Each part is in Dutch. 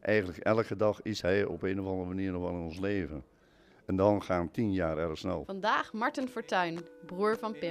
eigenlijk elke dag is hij op een of andere manier nog wel in ons leven. En dan gaan 10 jaar erg snel. Vandaag Marten Fortuyn, broer van Pim.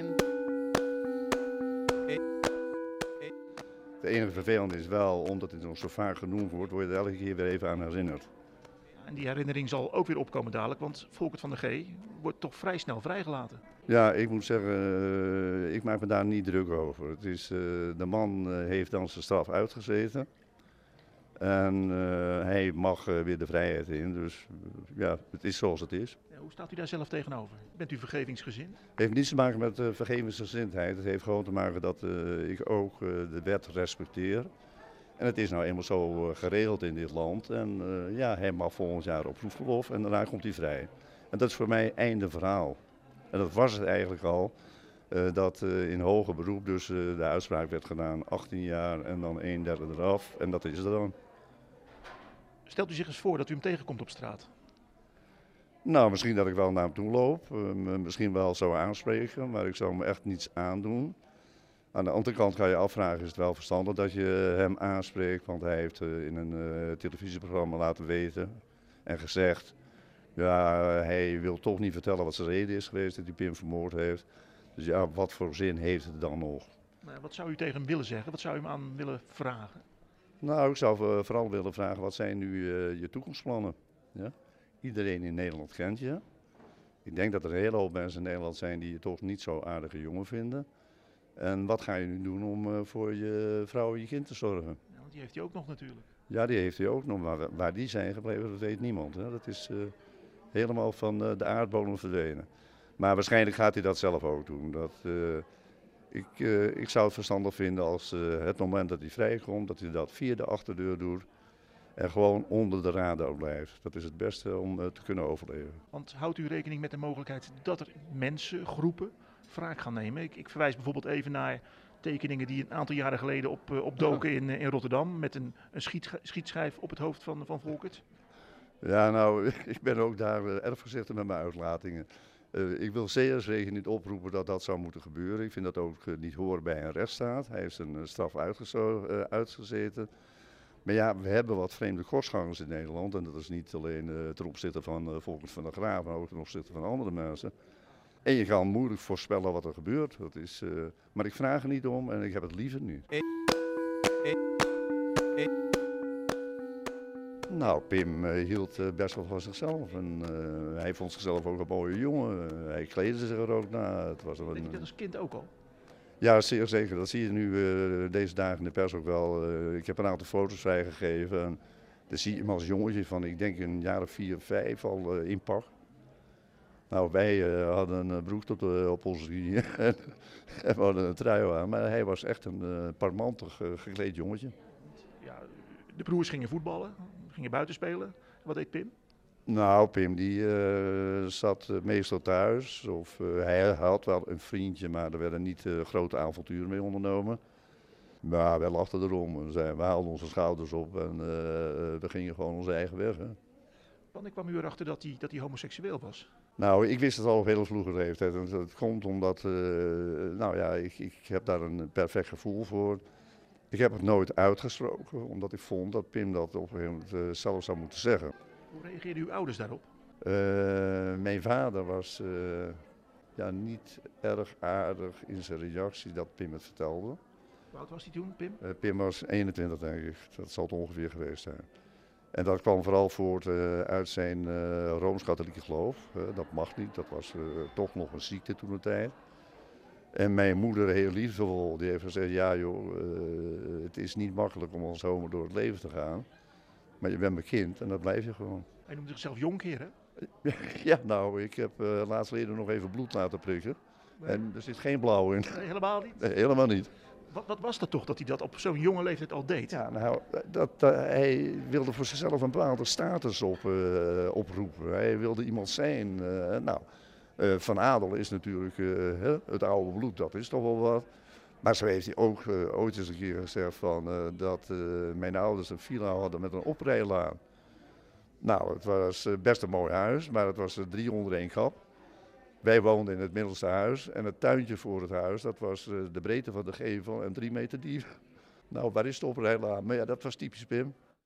Het enige vervelende is wel, omdat het nog zo vaak genoemd wordt, word je er elke keer weer even aan herinnerd. En die herinnering zal ook weer opkomen dadelijk, want Volkert van der G wordt toch vrij snel vrijgelaten. Ja, ik moet zeggen, ik maak me daar niet druk over. Het is, de man heeft dan zijn straf uitgezeten. En hij mag weer de vrijheid in, dus ja, het is zoals het is. Ja, hoe staat u daar zelf tegenover? Bent u vergevingsgezind? Het heeft niets te maken met vergevensgezindheid. Het heeft gewoon te maken dat ik ook de wet respecteer. En het is nou eenmaal zo geregeld in dit land. En ja, hij mag volgend jaar op proefverlof en daarna komt hij vrij. En dat is voor mij einde verhaal. En dat was het eigenlijk al. Dat in hoger beroep dus de uitspraak werd gedaan, 18 jaar en dan 1/3 eraf. En dat is het dan. Stelt u zich eens voor dat u hem tegenkomt op straat. Nou, misschien dat ik wel naar hem toe loop. Misschien wel zou aanspreken, maar ik zou hem echt niets aandoen. Aan de andere kant ga je afvragen, is het wel verstandig dat je hem aanspreekt? Want hij heeft in een televisieprogramma laten weten en gezegd... Ja, hij wil toch niet vertellen wat zijn reden is geweest dat hij Pim vermoord heeft. Dus ja, wat voor zin heeft het dan nog? Nou, wat zou u tegen hem willen zeggen? Wat zou u hem aan willen vragen? Nou, ik zou vooral willen vragen, wat zijn nu je toekomstplannen? Ja? Iedereen in Nederland kent je. Ik denk dat er een hele hoop mensen in Nederland zijn die je toch niet zo aardige jongen vinden. En wat ga je nu doen om voor je vrouw en je kind te zorgen? Ja, want die heeft hij ook nog natuurlijk. Ja, die heeft hij ook nog, maar waar die zijn gebleven, dat weet niemand. Hè? Dat is helemaal van de aardbodem verdwenen. Maar waarschijnlijk gaat hij dat zelf ook doen. Ik zou het verstandig vinden als het moment dat hij vrijkomt, dat hij dat via de achterdeur doet. En gewoon onder de radar blijft. Dat is het beste om te kunnen overleven. Want houdt u rekening met de mogelijkheid dat er mensen, groepen, wraak gaan nemen? Ik verwijs bijvoorbeeld even naar tekeningen die een aantal jaren geleden opdoken in Rotterdam. Met een schietschijf op het hoofd van Volkert. Ja, nou, ik ben ook daar erg voorzichtig met mijn uitlatingen. Ik wil zeer zeker niet oproepen dat dat zou moeten gebeuren. Ik vind dat ook niet horen bij een rechtsstaat. Hij heeft zijn straf uitgezeten. Maar ja, we hebben wat vreemde kostgangers in Nederland. En dat is niet alleen ten opzichte van Volkert van der Graaf, maar ook ten opzichte van andere mensen. En je kan moeilijk voorspellen wat er gebeurt. Maar ik vraag er niet om en ik heb het liever niet. Nou, Pim hield best wel van zichzelf. En hij vond zichzelf ook een mooie jongen. Hij kleedde zich er ook naar. Deed u dat als kind ook al? Ja, zeer zeker. Dat zie je nu deze dagen in de pers ook wel. Ik heb een aantal foto's vrijgegeven. En dan zie je hem als jongetje van, ik denk een jaar of 4, 5 al in pak. Nou, wij hadden een broek tot op onze knieën en we hadden een trui aan. Maar hij was echt een parmantig gekleed jongetje. Ja, de broers gingen voetballen, gingen buiten spelen. Wat deed Pim? Nou, Pim die zat meestal thuis. Of hij had wel een vriendje, maar er werden niet grote avonturen mee ondernomen. Maar wij lachten erom. We haalden onze schouders op en we gingen gewoon onze eigen weg. Hè. Wanneer kwam u erachter dat hij homoseksueel was? Nou, ik wist het al op hele vroege leeftijd. En dat komt omdat, nou ja, ik heb daar een perfect gevoel voor. Ik heb het nooit uitgesproken, omdat ik vond dat Pim dat op een gegeven moment zelf zou moeten zeggen. Hoe reageerden uw ouders daarop? Mijn vader was ja, niet erg aardig in zijn reactie dat Pim het vertelde. Hoe oud was hij toen, Pim? Pim was 21, denk ik. Dat zal het ongeveer geweest zijn. En dat kwam vooral voort uit zijn Rooms-Katholieke geloof. Dat mag niet, dat was toch nog een ziekte toen de tijd. En mijn moeder, heel liefdevol, die heeft gezegd, ja joh, het is niet makkelijk om als homo door het leven te gaan. Maar je bent mijn kind en dat blijf je gewoon. Hij noemde zichzelf jonkheer, hè? Ja, nou, ik heb laatst geleden nog even bloed laten prikken. Nee. En er zit geen blauw in. Nee, helemaal niet. Nee, helemaal niet. Wat was dat toch dat hij dat op zo'n jonge leeftijd al deed? Ja, nou, hij wilde voor zichzelf een bepaalde status oproepen. Hij wilde iemand zijn. Van Adel is natuurlijk het oude bloed, dat is toch wel wat. Maar zo heeft hij ook ooit eens een keer gezegd van, dat mijn ouders een villa hadden met een oprijlaan. Nou, het was best een mooi huis, maar het was 3 onder 1 kap. Wij woonden in het middelste huis en het tuintje voor het huis, dat was de breedte van de gevel en 3 meter diep. Nou, waar is de oprijlaan? Maar ja, dat was typisch Pim.